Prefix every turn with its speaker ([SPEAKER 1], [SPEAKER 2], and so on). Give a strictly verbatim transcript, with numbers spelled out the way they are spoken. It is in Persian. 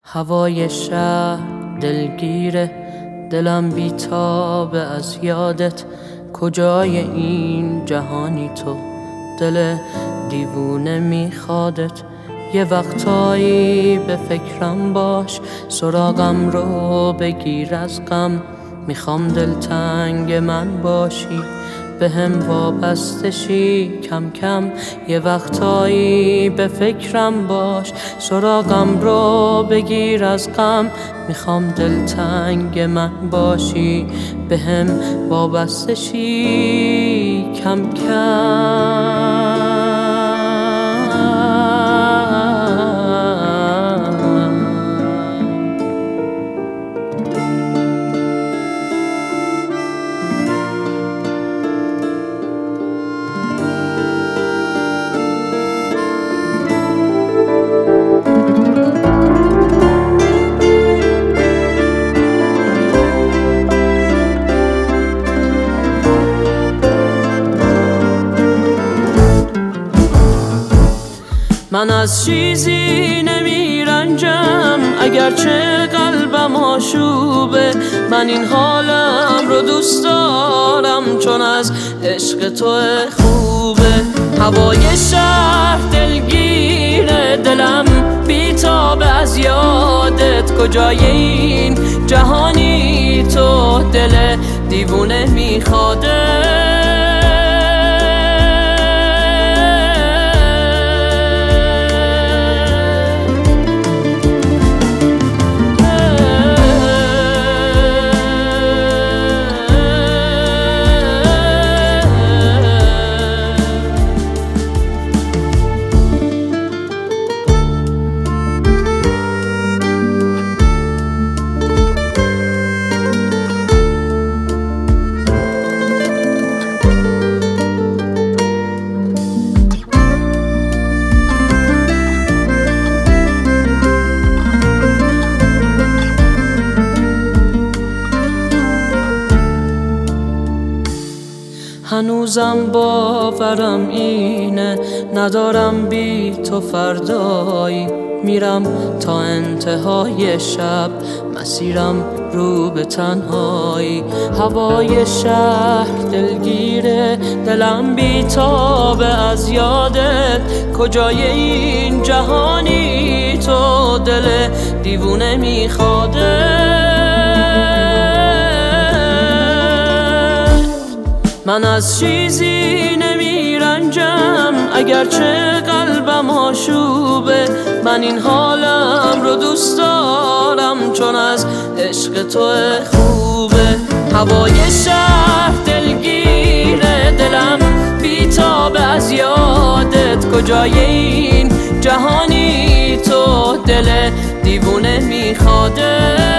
[SPEAKER 1] هوای شهر دلگیره، دلم بیتابه از یادت. کجای این جهانی تو، دل دیوونه میخوادت. یه وقتایی به فکرم باش، سراغم رو بگیر از غم. میخوام دلتنگ من باشی، به هم وابسته شی کم کم. یه وقتایی به فکرم باش، سراغم رو بگیر از غم. میخوام دلتنگ من باشی، به هم وابسته شی کم کم. من از چیزی نمیرنجم، اگرچه قلبم آشوبه. من این حالم رو دوست دارم، چون از عشق تو خوبه. هوای شهر دلگیره، دلم بیتابه از یادت. کجای این جهانی تو، دل دیوونه میخواده. هنوزم باورم اینه، ندارم بی تو فردایی. میرم تا انتهای شب، مسیرم رو به تنهایی. هوای شهر دلگیره، دلم بیتابه از یادت. کجای این جهانی تو، دل دیوونه میخواده. من از چیزی نمیرنجم، اگرچه قلبم آشوبه. من این حالم رو دوست دارم، چون از عشق تو خوبه. هوای شهر دلگیره، دلم بیتابه از یادت. کجای این جهانی تو، دل دیوونه میخواده.